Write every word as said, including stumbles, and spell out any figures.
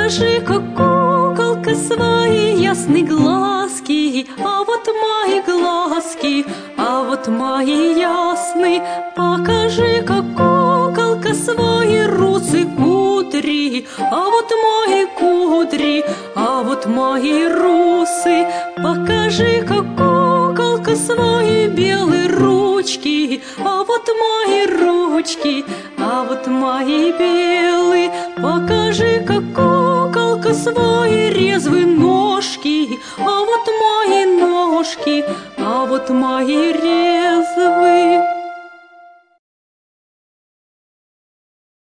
покажи-ка, куколка, свои ясные глазки. А вот мои глазки, а вот мои ясные. Покажи-ка, куколка, свои русы кудри. А вот мои кудри, а вот мои русы. Покажи-ка, куколка, свои белые ручки. А вот мои ручки, а вот мои белые. Покажи-ка, куколка, свои резвые ножки. А вот мои ножки, а вот мои резвые.